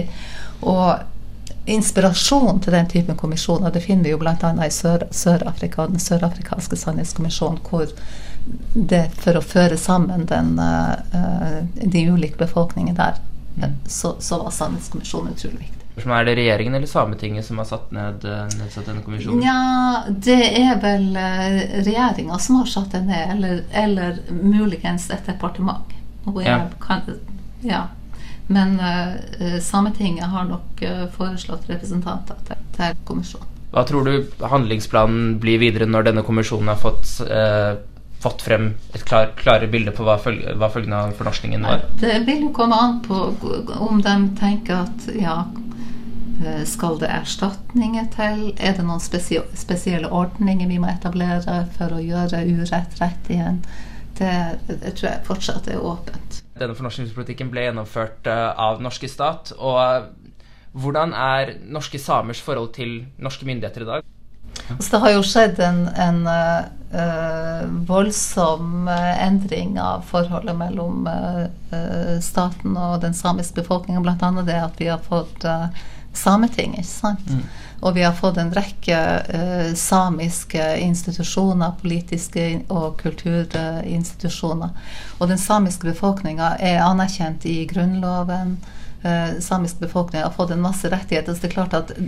Og inspirasjon til den typen kommisjoner, det finner vi jo blant annet i Sør- Sør-Afrika, den sørafrikanske sannhetskommisjonen, hvor det for å føre sammen den, uh, de ulike befolkningene der, mm. så, så var sannhetskommisjonen utrolig viktig. Er det regjeringen eller Sametinget som har satt ned nedsatt denne kommisjonen? Ja, det er vel regjeringen som har satt den ned, eller, eller muligens et departement. Ja. Kan, ja. Men uh, Sametinget har nok uh, foreslått representanter til, til kommisjonen. Hva tror du handlingsplanen blir videre når denne kommisjonen har fått uh, fått frem et klar, klare bilde på hva, følge, hva følgene av fornorskningen var? Det vil jo komme an på om de tenker at ja, skal det erstatninger til? Er det noen spesie, spesielle ordninger vi må etablere for å gjøre urett rett igjen? Det, det tror jeg fortsatt er åpent. Denne fornorskningspolitikken ble gjennomført av norske stat, og hvordan er norske samers forhold til norske myndigheter i dag? Altså, det har jo skjedd en, en uh, voldsom endring av forholdet mellom uh, staten og den samiske befolkningen, blant annet det at vi har fått uh, sameting, ikke sant? Mm. Og vi har fått en rekke uh, samiske institusjoner, politiske og kulturinstitusjoner. Og den samiske befolkningen er anerkjent i grunnloven. Uh, samisk befolkning har fått en masse rettigheter, så det er klart at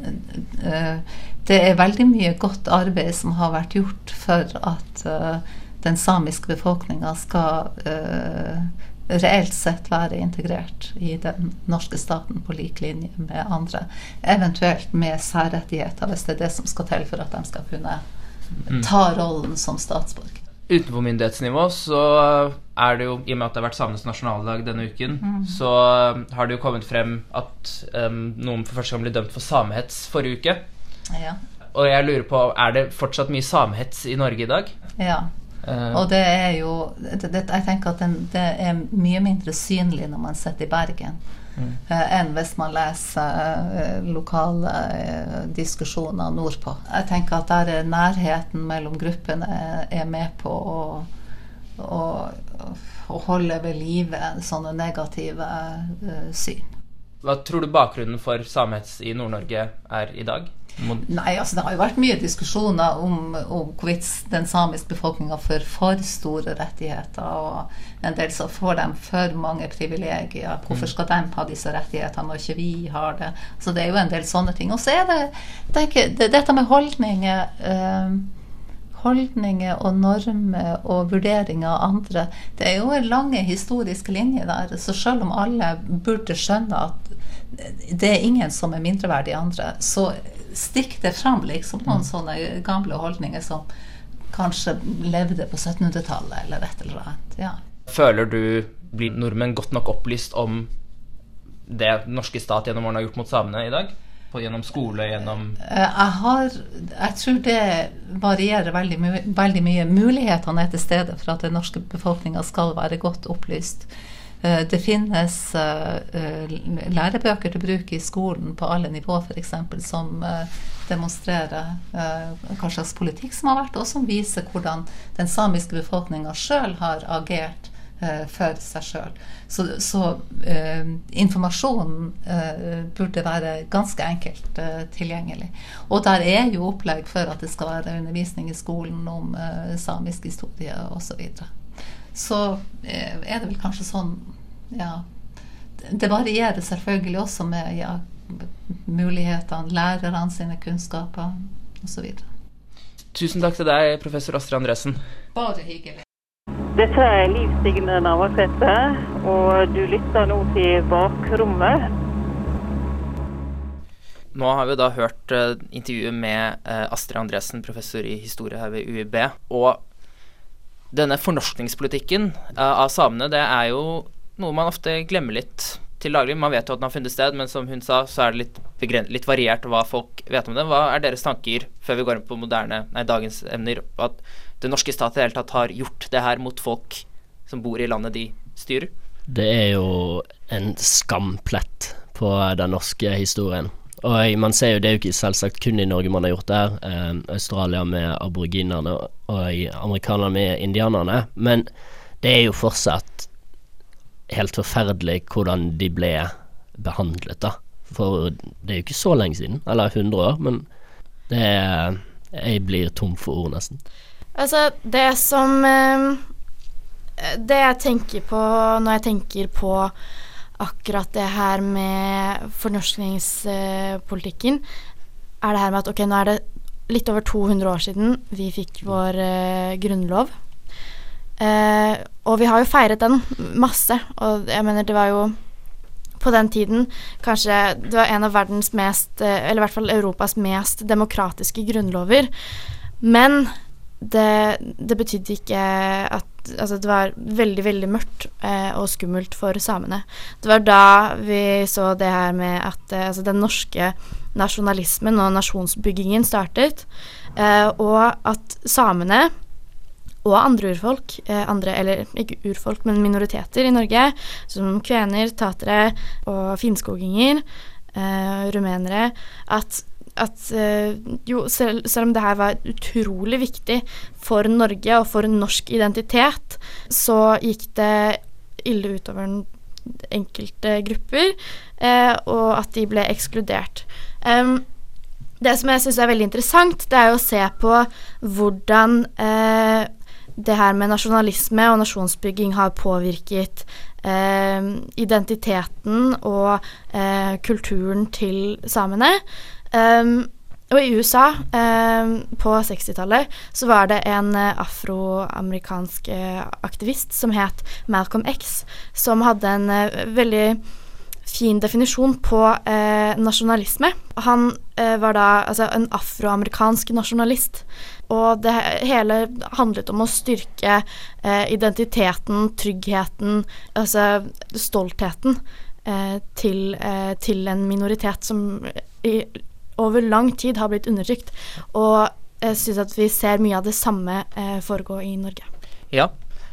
uh, det er veldig mye godt arbeid som har vært gjort for at uh, den samiske befolkningen skal uh, reelt sett være integrert i den norske staten på lik linje med andre, eventuelt med særrettigheter hvis det er det som skal til for at de skal kunne ta rollen som statsborger. Utenfor myndighetsnivå så er det jo, i og med at det har vært samenes nasjonaldag denne uken, mm. så har det jo kommet frem at um, noen for første gang ble dømt for samehets forrige uke. Ja. Og jeg lurer på, er det fortsatt mye samehets i Norge i dag? Ja, uh. og det er jo, det, det, jeg tenker at den, det er mye mindre synlig når man sitter i Bergen, mm. uh, enn hvis man leser uh, lokale uh, diskusjoner nordpå. Jeg tenker at der er nærheten mellom gruppene er med på å, å, å holde ved live sånne negative uh, syn. Hva tror du bakgrunnen for samehets i Nord-Norge er i dag? Nei, altså det har jo vært mye diskusjoner om, om hvorvidt den samiske befolkningen får for store rettigheter, og en del så får de for mange privilegier. Hvorfor skal de ha disse rettighetene når ikke vi har det? Så det er jo en del sånne ting. Og så er det, det, er ikke, det dette med holdninger, eh, holdninger og normer og vurderinger av andre, det er jo en lange historiske linje der, så selv om alle burde skjønne at det er ingen som er mindreverdig andre, så stikk det fram liksom noen mm. sånne gamle holdninger som kanskje levde på syttenhundretallet eller et eller annet, ja. Føler du blir nordmenn godt nok opplyst om det norske stat gjennom årene har gjort mot samene i dag? På, gjennom skole, gjennom... Jeg har, jeg tror det varierer veldig, veldig mye. Mulighetene er til stede for at den norske befolkningen skal være godt opplyst. Det finnes lærebøker til bruk i skolen på alle nivåer, for eksempel, som demonstrerer hva slags politikk som har vært, og som viser hvordan den samiske befolkningen selv har agert for seg selv. Så, så uh, informasjonen uh, burde være ganske enkelt uh, tilgjengelig. Og der er jo opplegg for at det skal være undervisning i skolen om uh, samisk historie og så videre. Så uh, er det vel kanskje sånn, ja, det varierer selvfølgelig også med ja, mulighetene, lærerne sine kunnskaper og så videre. Tusen takk til deg, professor Astrid Andresen. Bare hyggelig. Dette er Liv Signe Navarsete, og du lytter nå til Bakrommet. Nå har vi da hørt uh, intervjuet med uh, Astrid Andresen, professor i historie her ved U I B. Og denne fornorskningspolitikken uh, av samene, det er jo noe man ofte glemmer litt til daglig. Man vet jo at den har funnet sted, men som hun sa, så er det litt, begren- litt variert hva folk vet om det. Hva er deres tanker før vi går inn på moderne, nei, dagens emner, at det norske stat i hele tatt har gjort det her mot folk som bor i landet de styrer? Det er jo en skamplett på den norske historien. Og man ser jo, det er jo ikke selvsagt kun i Norge man har gjort det her. Eh, Australia med aboriginerne og amerikanerne med indianerne. Men det er jo fortsatt helt forferdelig hvordan de ble behandlet da. For det er jo ikke så lenge siden, eller hundre år, men det er, jeg blir tom for ord nesten. Altså, det som det jeg tenker på når jeg tenker på akkurat det her med fornorskningspolitikken, er det her med at ok, nå er det litt over to hundre år siden vi fikk vår uh, grunnlov. Uh, og vi har jo feiret den masse, og jeg mener det var jo på den tiden kanskje det var en av verdens mest, uh, eller i hvert fall Europas mest demokratiske grunnlover. Men det, det betydde ikke at altså det var veldig, veldig mørkt eh, og skummelt for samene. Det var da vi så det her med at eh, altså den norske nasjonalismen og nasjonsbyggingen startet, eh, og at samene og andre urfolk, eh, andre, eller ikke urfolk, men minoriteter i Norge, som kvener, tatere og finskoginger, eh, rumenere, at at uh, jo, selv, selv om det her var utrolig viktig for Norge og for norsk identitet, så gikk det ille utover enkelte grupper, uh, og at de ble ekskludert. Um, det som jeg synes er veldig interessant, det er jo å se på hvordan uh, det her med nasjonalisme og nasjonsbygging har påvirket uh, identiteten og uh, kulturen til samene. Um, og i U S A um, på sekstitallet så var det en uh, afroamerikansk uh, aktivist som het Malcolm X, som hadde en uh, veldig fin definisjon på uh, nasjonalisme. Han uh, var da altså, en afroamerikansk nasjonalist, og det hele handlet om å styrke uh, identiteten, tryggheten, altså stoltheten uh, til, uh, til en minoritet som i over lang tid har blitt undertrykt, og jeg synes at vi ser mye av det samme eh, foregå i Norge. Ja,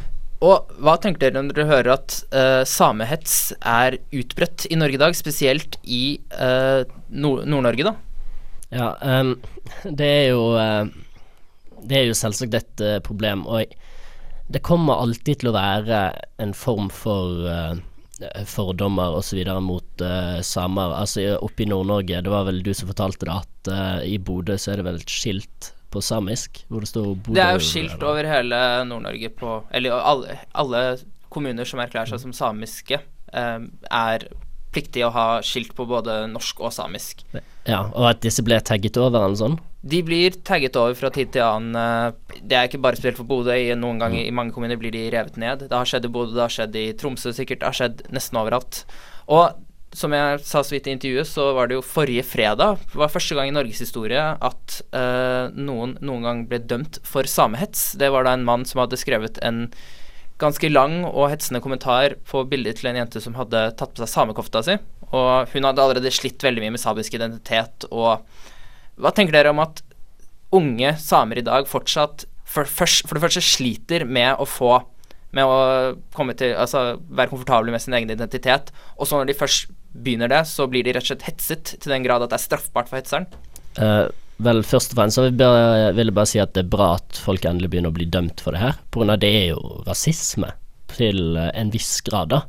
og hva tenker dere når dere hører at uh, samehets er utbredt i Norge i dag, spesielt i uh, Nord- Nord-Norge da? Ja, um, det er jo uh, det er jo selvsagt et uh, problem, og det kommer alltid til å være en form for uh, fordommer og så videre mot uh, samer. Altså oppe i Nord-Norge, det var vel du som fortalte det, at uh, i Bodø så er det vel et skilt på samisk, hvor det står Bodø. Det er jo skilt over hele Nord-Norge på, eller alle, alle kommuner som erklærer seg som samiske, um, er pliktige å ha skilt på både norsk og samisk. Ja, og at disse ble tagget over eller sånn? De blir tagget over fra tid til annen. Det er ikke bare spesielt for Bodø. Noen ganger i mange kommuner blir de revet ned. Det har skjedd i Bodø, det har skjedd i Tromsø sikkert, det har skjedd nesten overalt. Og som jeg sa så vidt i intervjuet, så var det jo forrige fredag, det var første gang i Norges historie at uh, noen noen gang ble dømt for samehets. Det var da en mann som hadde skrevet en ganske lang og hetsende kommentar på bildet til en jente som hadde tatt på seg samekofta si, og hun hadde allerede slitt veldig mye med samisk identitet. Og hva tenker dere om at unge samer i dag fortsatt for, først, for det første sliter med å få med å komme til, altså være komfortable med sin egen identitet, og så når de først begynner det, så blir de rett og slett hetset til den grad at det er straffbart for hetseren? Uh, vel, først og fremst så vil jeg, bare, vil jeg bare si at det er bra at folk endelig begynner å bli dømt for det her, på grunn av det er jo rasisme til uh, en viss grad da.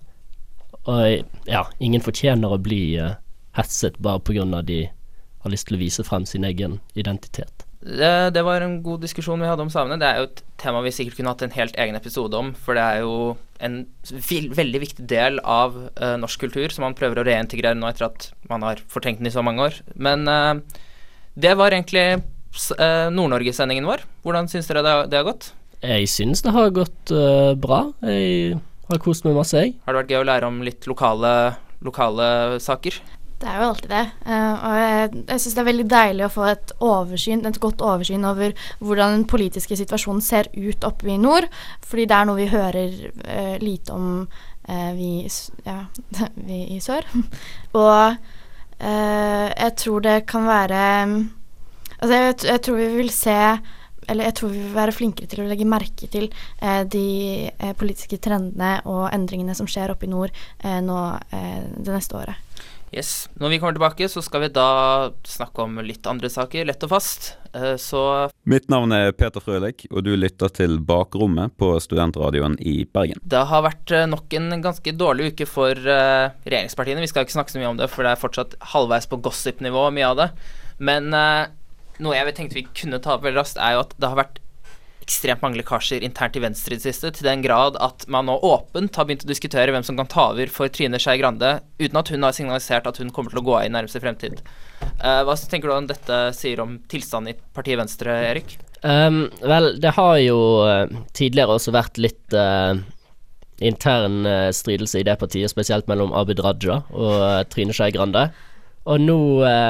Og ja, ingen fortjener å bli uh, hetset bare på grunn av de har lyst til å vise frem sin egen identitet. Det, det var en god diskusjon vi hadde om samene. Det er jo et tema vi sikkert kunne hatt en helt egen episode om, for det er jo en vil, veldig viktig del av uh, norsk kultur som man prøver å reintegrere nå etter at man har fortrengt den i så mange år. Men uh, det var egentlig uh, Nord-Norge-sendingen vår. Hvordan synes dere det, det har gått? Jeg synes det har gått uh, bra. Jeg har kost meg masse, jeg. Har det vært gøy å lære om litt lokale, lokale saker? Det er jo alltid det, uh, og jeg, jeg synes det er veldig deilig å få et oversyn, et godt oversyn over hvordan den politiske situasjonen ser ut oppe i nord, fordi det er noe vi hører uh, lite om uh, vi, ja, vi i sør. Og uh, jeg tror det kan være, altså jeg, jeg tror vi vil se, eller jeg tror vi vil være flinkere til å legge merke til uh, de uh, politiske trendene og endringene som skjer oppe i nord uh, nå uh, det neste året. Yes. Når vi kommer tilbake så skal vi da snakke om litt andre saker, lett og fast. Så Mitt navn er Peter Frølik, og du lytter til Bakrommet på Studentradioen i Bergen. Det har vært nok en ganske dårlig uke for regjeringspartiene. Vi skal ikke snakke så mye om det, for det er fortsatt halvveis på gossip-nivå, mye av det. Men noe jeg tenkte vi kunne ta opp veldig raskt, er jo at det har vært ekstremt mange lekkasjer internt i Venstre i det siste, til den grad at man nå åpent har begynt å diskutere hvem som kan ta over for Trine Skei Grande, uten at hun har signalisert at hun kommer til å gå av i nærmeste fremtid. Uh, hva tenker du om dette sier om tilstanden i partiet Venstre, Erik? Um, vel, det har jo uh, tidligere også vært litt uh, intern uh, stridelse i det partiet, spesielt mellom Abid Raja og uh, Trine Skei Grande. Og nå uh,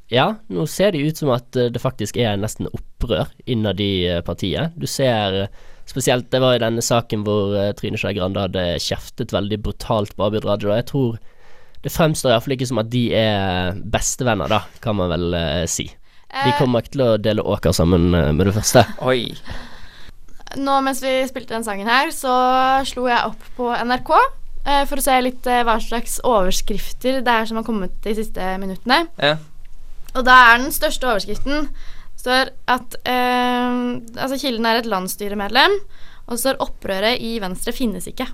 ja, nå ser det ut som at det faktisk er nesten opprør innad i partiet. Du ser spesielt, det var i denne saken hvor Trine Skei Grande hadde kjeftet veldig brutalt på Abid Raja, og jeg tror det fremstår i hvert fall ikke som at de er bestevenner da, kan man vel uh, si. De kommer ikke til å dele åker sammen uh, med det første. Oi. Nå mens vi spilte den sangen her, så slo jeg opp på N R K uh, for å se litt uh, hva slags overskrifter det er som har kommet de siste minuttene. Ja. Og da er den største overskriften står at uh, altså kilden er et landsstyremedlem, og så står opprøret i Venstre finnes ikke.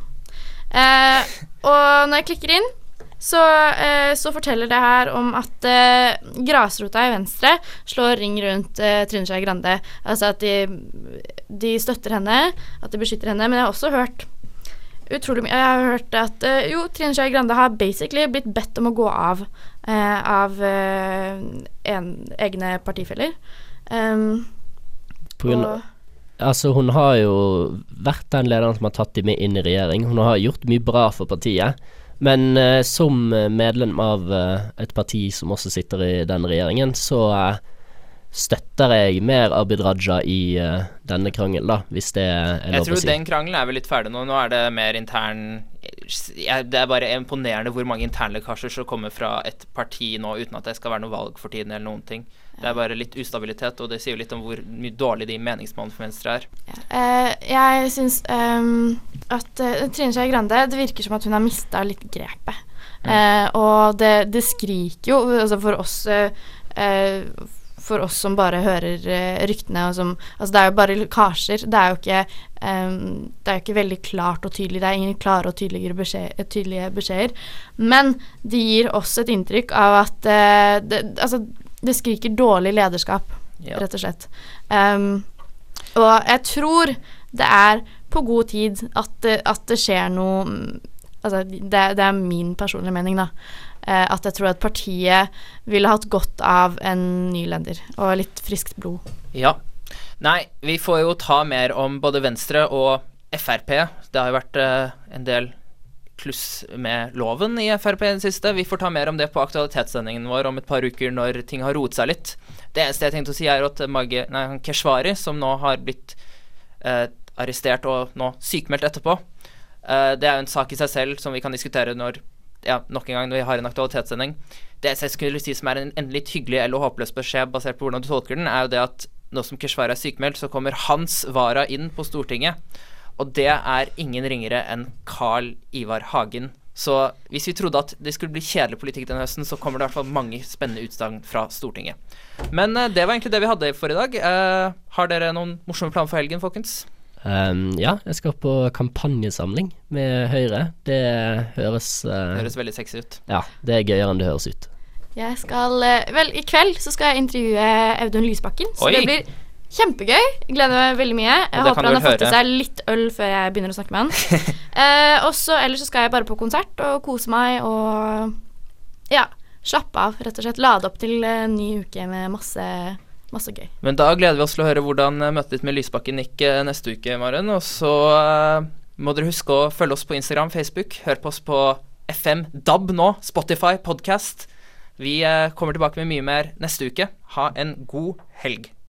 Uh, og når jeg klikker inn, Så, eh, så forteller det her om at eh, grasrota i Venstre slår ring rundt eh, Trine Skei Grande. Altså at de, de støtter henne, at de beskytter henne. Men jeg har også hørt utrolig mye. Jeg har hørt at eh, jo, Trine Skei Grande har basically blitt bedt om å gå av eh, av eh, en, egne partifeller. Um, På grunn av Altså, hun har jo vært den lederen som har tatt dem med inn i regjering. Hun har gjort mye bra for partiet. Men uh, som medlem av uh, et parti som også sitter i den regjeringen, så uh, støtter jeg mer Abid Raja i uh, denne krangelen, da, hvis det er lov å si. Jeg tror den krangelen er vel litt ferdig nå. Nå er det mer intern... Ja, det er bare imponerende hvor mange internlekkasjer som kommer fra et parti nå, uten at det skal være noe valg for tiden eller noen ting. Det er bare litt ustabilitet, og det sier jo litt om hvor mye dårlig de meningsmålene for Venstre er. Ja. Uh, jeg synes um, at uh, Trine Skei Grande, det virker som at hun har mistet litt grepet. Mm. Uh, og det, det skriker jo, altså for oss... Uh, uh, for oss som bare hører uh, ryktene og som, altså det er jo bare lekkasjer, det er jo ikke um, det er jo ikke veldig klart og tydelig, det er ingen klare og tydelige, beskjed, tydelige beskjeder, men det gir også et inntrykk av at uh, det, altså, det skriker dårlig lederskap, ja. Rett og slett. Um, og jeg tror det er på god tid at, at det skjer noe, altså det, det er min personlige mening da, at jeg tror at partiet ville hatt godt av en ny leder og litt friskt blod. Ja. Nei, vi får jo ta mer om både Venstre og F R P. Det har jo vært uh, en del kluss med loven i F R P i det siste. Vi får ta mer om det på aktualitetssendingen vår om et par uker når ting har roet seg litt. Det eneste jeg tenkte å si er at Mage, nei, Keshvari, som nå har blitt uh, arrestert og nå sykmeldt etterpå, uh, det er jo en sak i seg selv som vi kan diskutere når ja, nok en gang når vi har en aktualitetssending. Det jeg skulle si som er en, en litt hyggelig eller håpløs beskjed basert på hvordan du tolker den, er jo det at nå som Keshvari er sykmeldt, så kommer Hans Vara inn på Stortinget, og det er ingen ringere enn Carl Ivar Hagen. Så hvis vi trodde at det skulle bli kjedelig politikk denne høsten, så kommer det i hvert fall mange spennende utstang fra Stortinget. Men uh, det var egentlig det vi hadde for i dag. Uh, har dere noen morsomme planer for helgen, folkens? Um, ja, jeg skal på kampanjesamling med Høyre. Det høres uh, Det høres veldig sexy ut. Ja, det er gøyere enn det høres ut. Jeg skal, vel, i kveld så skal jeg intervjue Audun Lysbakken. Så Oi. Det blir kjempegøy. Jeg gleder meg veldig mye. Jeg håper han har fått til seg litt øl før jeg begynner å snakke med han. uh, og så ellers så skal jeg bare på konsert og kose meg og ja, slappe av, rett og slett. Lade opp til en ny uke med masse Masse gøy. Men da gleder vi oss til å høre hvordan møtet ditt med Lysbakken gikk neste uke, Maren. Og så uh, må dere huske å følge oss på Instagram, Facebook. Hør på oss på F M, D A B nå, Spotify, podcast. Vi uh, kommer tilbake med mye mer neste uke. Ha en god helg.